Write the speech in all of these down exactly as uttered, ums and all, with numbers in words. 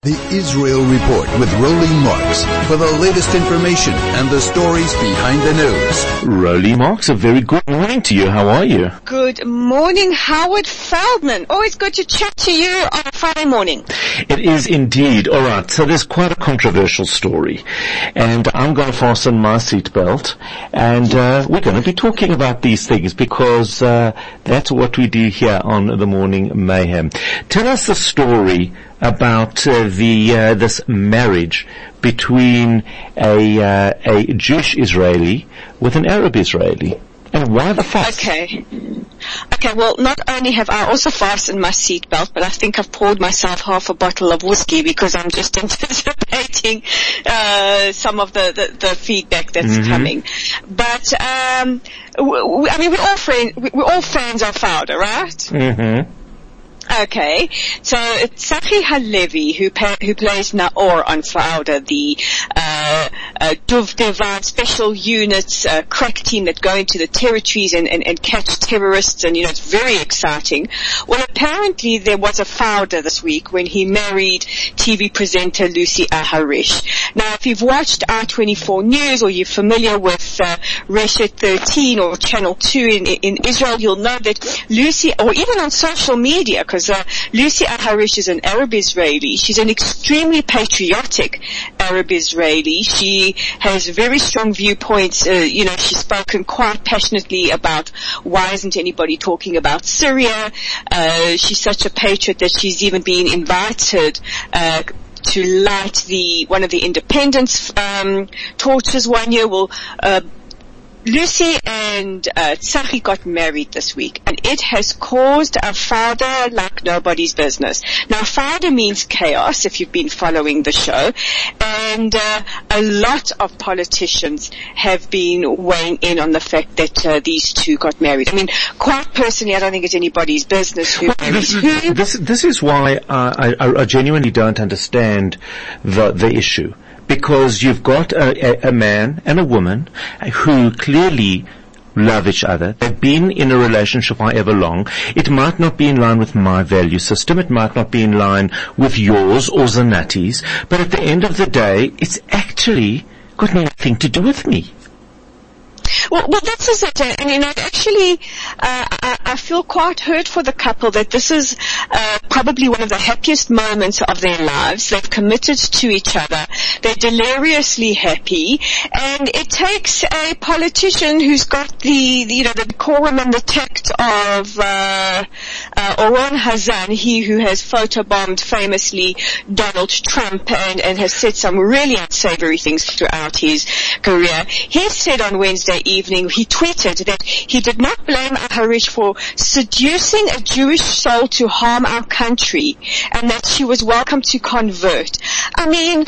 The Israel Report with Rolly Marks for the latest information and the stories behind the news. Rolly Marks, a very good morning to you. How are you? Good morning, Howard Feldman. Always good to chat to you on a Friday morning. It is indeed. All right, so there's quite a controversial story, and I'm going to fasten my seatbelt, and uh, we're going to be talking about these things because uh, that's what we do here on the Morning Mayhem. Tell us the story about uh, the uh, this marriage between a uh, a Jewish Israeli with an Arab Israeli, and why the fuss? Okay. Okay, well, not only have I also fastened my seatbelt, but I think I've poured myself half a bottle of whiskey because I'm just anticipating uh some of the, the, the feedback that's mm-hmm. coming. But, um, w- w- I mean, we're all, friend- we're all fans of Fauda, right? Mm-hmm. Okay, so it's Tzachi Halevi who pa- who plays Naor on Fauda, the uh, uh, Duvdevan special units uh, crack team that go into the territories and, and, and catch terrorists, and you know it's very exciting. Well, apparently there was a Fauda this week when he married T V presenter Lucy Aharish. Now, if you've watched I twenty-four News or you're familiar with uh, Reshet thirteen or Channel two in in Israel, you'll know that Lucy, or even on social media, because uh, Lucy Aharish is an Arab Israeli. She's an extremely patriotic Arab Israeli. She has very strong viewpoints. Uh, you know, she's spoken quite passionately about why isn't anybody talking about Syria. Uh, she's such a patriot that she's even been invited uh, to light the one of the independence um, torches one year. Well, uh, Lucy and uh, Tzachi got married this week, and it has caused a Fauda like nobody's business. Now, Fauda means chaos, if you've been following the show, and uh, a lot of politicians have been weighing in on the fact that uh, these two got married. I mean, quite personally, I don't think it's anybody's business who marries who. This, this is why uh, I, I genuinely don't understand the, the issue. Because you've got a, a, a man and a woman who clearly love each other. They've been in a relationship however long. It might not be in line with my value system. It might not be in line with yours or Zanati's. But at the end of the day, it's actually got nothing to do with me. Well, well, this is it, and you know, actually, uh, I, I feel quite hurt for the couple that this is uh, probably one of the happiest moments of their lives. They've committed to each other. They're deliriously happy, and it takes a politician who's got the, the you know, the decorum and the tact of uh, uh, Oron Hazan, he who has photobombed famously Donald Trump and, and has said some really unsavory things throughout his career. He said on Wednesday evening, he tweeted that he did not blame Aharish for seducing a Jewish soul to harm our country, and that she was welcome to convert. I mean,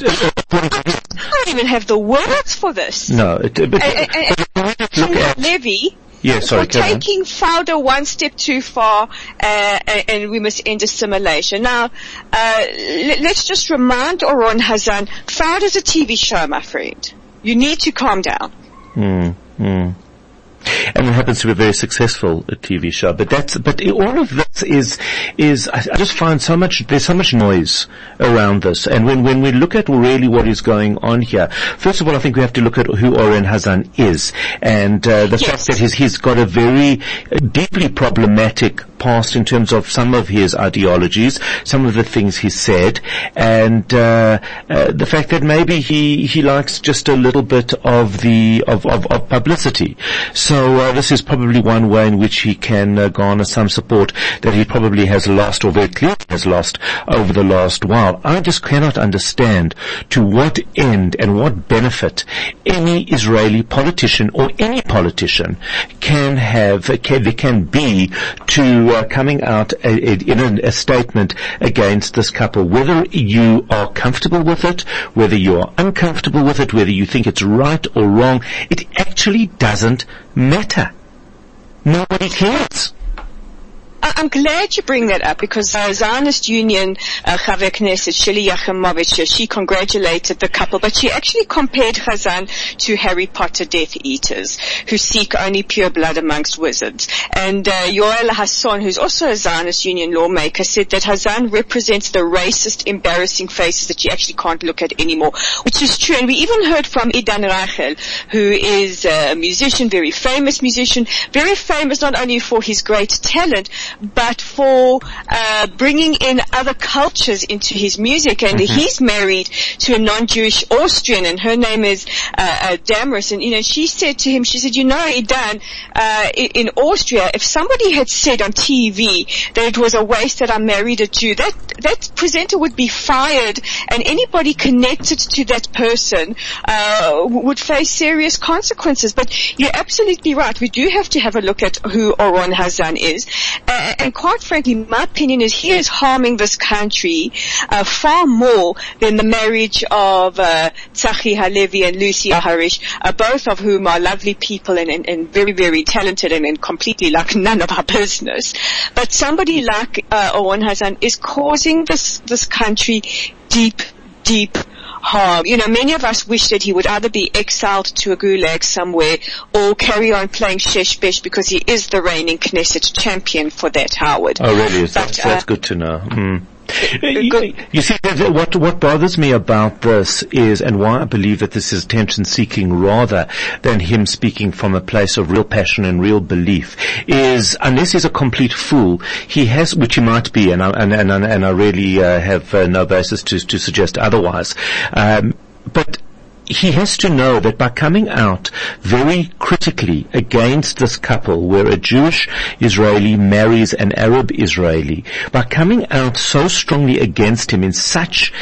I don't even have the words for this. No, it, but, and, and, and, and Levy, yeah, sorry, for taking Fauda one step too far, uh, and we must end assimilation. Now, uh, let's just remind Oron Hazan, Fauda's a T V show, my friend. You need to calm down. Mm, mm. And it happens to be a very successful uh, T V show, but that's, but all of this is, is, I, I just find so much, there's so much noise around this. And when, when we look at really what is going on here, first of all, I think we have to look at who Oren Hazan is. And, uh, the yes. fact that he's, he's got a very uh, deeply problematic past in terms of some of his ideologies, some of the things he said, and, uh, uh, the fact that maybe he, he likes just a little bit of the, of, of, of publicity. So uh, this is probably one way in which he can uh, garner some support that he probably has lost, or very clearly has lost, over the last while. I just cannot understand to what end and what benefit any Israeli politician or any politician can have, can, there can be to uh, coming out a, a, in a, a statement against this couple. Whether you are comfortable with it, whether you are uncomfortable with it, whether you think it's right or wrong, it actually doesn't matter. Nobody cares. Uh, I, I'm glad you bring that up because uh, Zionist Union uh, Chaver Knesset Shili Yachimovich, she congratulated the couple, but she actually compared Hazan to Harry Potter Death Eaters who seek only pure blood amongst wizards. And uh, Yoel Hasson, who's also a Zionist Union lawmaker, said that Hazan represents the racist, embarrassing faces that you actually can't look at anymore, which is true. And we even heard from Idan Rachel, who is a musician, very famous musician, very famous not only for his great talent, but for uh bringing in other cultures into his music. And mm-hmm. he's married to a non-Jewish Austrian, and her name is uh, uh Damaris. And, you know, she said to him, she said, you know, Idan, uh in Austria, if somebody had said on T V that it was a waste that I married a Jew, that that presenter would be fired, and anybody connected to that person uh would face serious consequences. But you're absolutely right. We do have to have a look at who Oron Hazan is. Uh, and quite frankly, my opinion is he is harming this country uh, far more than the marriage of uh, Tzachi Halevi and Lucy Aharish, uh, both of whom are lovely people and, and, and very, very talented and, and completely like none of our business. But somebody like uh, Oron Hazan is causing this, this country deep, deep harm. You know, many of us wish that he would either be exiled to a gulag somewhere or carry on playing shesh besh because he is the reigning Knesset champion for that, Howard. Oh, really? But, that's, uh, that's good to know. Mm. You, you see, what what bothers me about this is, and why I believe that this is attention-seeking rather than him speaking from a place of real passion and real belief, is unless he's a complete fool, he has, which he might be, and I, and, and, and I really uh, have uh, no basis to to suggest otherwise. Um, but he has to know that by coming out very critically against this couple where a Jewish Israeli marries an Arab Israeli, by coming out so strongly against him in such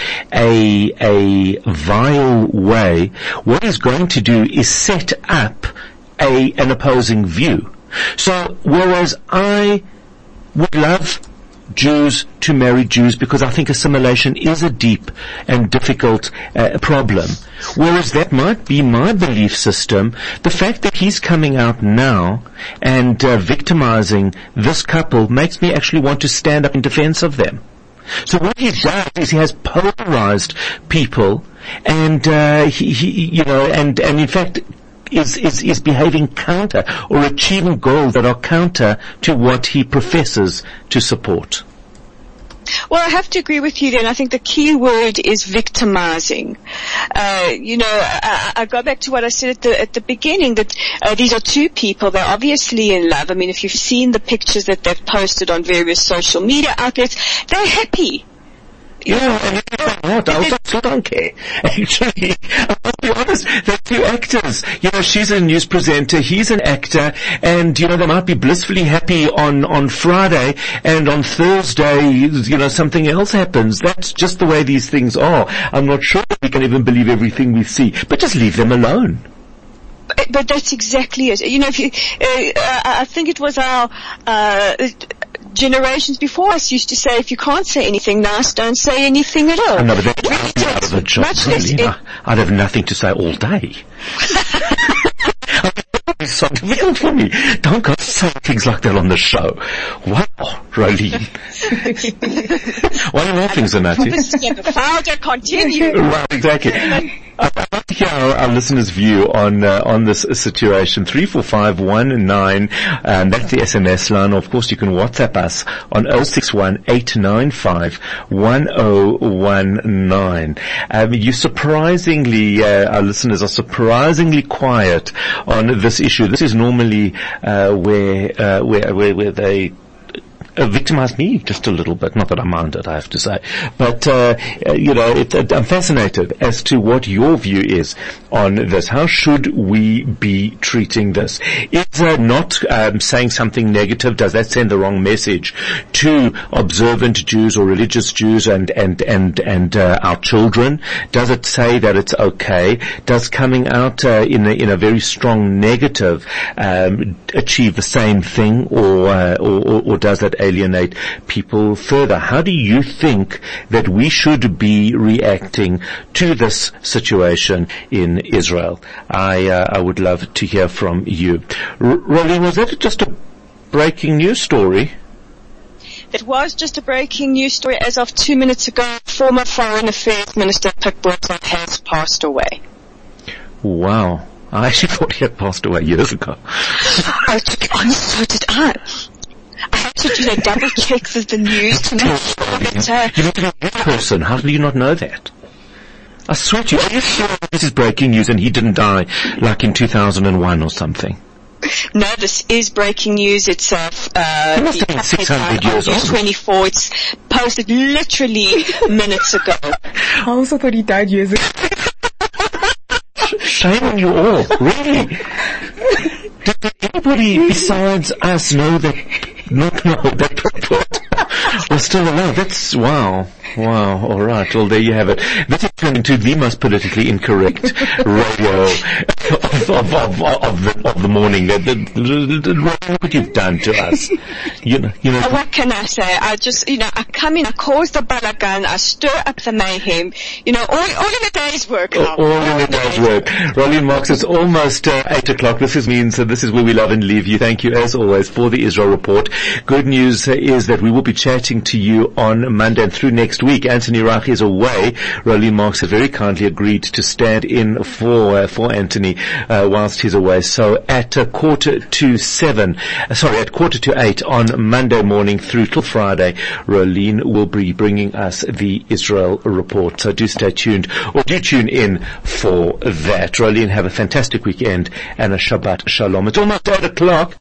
a, a vile way, what he's going to do is set up a, an opposing view. So whereas I would love Jews to marry Jews because I think assimilation is a deep and difficult uh, problem. Whereas that might be my belief system, the fact that he's coming out now and uh, victimizing this couple makes me actually want to stand up in defense of them. So what he does is he has polarized people and, uh, he, he, you know, and, and in fact, is, is, is behaving counter or achieving goals that are counter to what he professes to support. Well, I have to agree with you then. I think the key word is victimizing. Uh, you know, I, I go back to what I said at the, at the beginning, that uh, these are two people. They're obviously in love. I mean, if you've seen the pictures that they've posted on various social media outlets, they're happy. Yeah, and you know what, I also still don't care. Actually, I'll be honest, they're two actors. You know, she's a news presenter, he's an actor, and, you know, they might be blissfully happy on, on Friday, and on Thursday, you know, something else happens. That's just the way these things are. I'm not sure that we can even believe everything we see, but just leave them alone. But, but that's exactly it. You know, if you, uh, I think it was our, uh, generations before us used to say, if you can't say anything nice, don't say anything at all. I know, but that really takes out of the job. Much less really, I'd have nothing to say all day. It's so difficult for me. Don't go say things like that on the show. Wow, Rolene. What are more things than that? Founder, continue. Right, exactly. I'd like to hear our, our listeners' view on uh, on this situation. Three four five one nine, and that's the S M S line. Of course, you can WhatsApp us on zero six one eight nine five one zero one nine. Um, you surprisingly, uh, our listeners are surprisingly quiet on this issue. This is normally uh, where, uh, where where where they Uh, victimized me just a little bit. Not that I mind it, I have to say. But, uh, you know, it, uh, I'm fascinated as to what your view is on this. How should we be treating this? Is uh, not um, saying something negative, does that send the wrong message to observant Jews or religious Jews and, and, and, and uh, our children? Does it say that it's okay? Does coming out uh, in, a, in a very strong negative um, achieve the same thing, or, uh, or, or, or does that alienate people further? How do you think that we should be reacting to this situation in Israel? I uh, I would love to hear from you. R- Rolene, was that just a breaking news story? that was just a breaking news story as of two minutes ago. Former Foreign Affairs Minister Pik Botha has passed away. Wow. I actually thought he had passed away years ago. Oh, to be honest, so did I. I had to, you know, double check the news to make sure that, uh, You're not a good person. How do you not know that? I swear to you, are you sure this is breaking news and he didn't die like in two thousand one or something? No, this is breaking news. It's, uh, uh, He must have been six hundred years old. twenty-four. It's posted literally minutes ago. I also thought he died years ago. Shame on you all, really. Did, did anybody besides us know that, not know that report was still alive? That's, wow. Wow, alright. Well, there you have it. This is turned into the most politically incorrect radio of, of, of, of, the, of the morning. The, the, the, the, what you've done to us. You know, you know. What can I say? I just, you know, I come in, I cause the balagan, I stir up the mayhem. You know, all, all in a day's work. All, all in a day's work. Rolene Marks, it's almost uh, eight o'clock. This is means that this is where we love and leave you. Thank you as always for the Israel Report. Good news uh, is that we will be chatting to you on Monday and through next week. Anthony Rachi is away. Rolene Marks has very kindly agreed to stand in for uh, for Anthony uh, whilst he's away. So at uh, quarter to seven, uh, sorry, at quarter to eight on Monday morning through till Friday, Rolene will be bringing us the Israel Report. So do stay tuned, or do tune in for that. Rolene, have a fantastic weekend and a Shabbat Shalom. It's almost eight o'clock.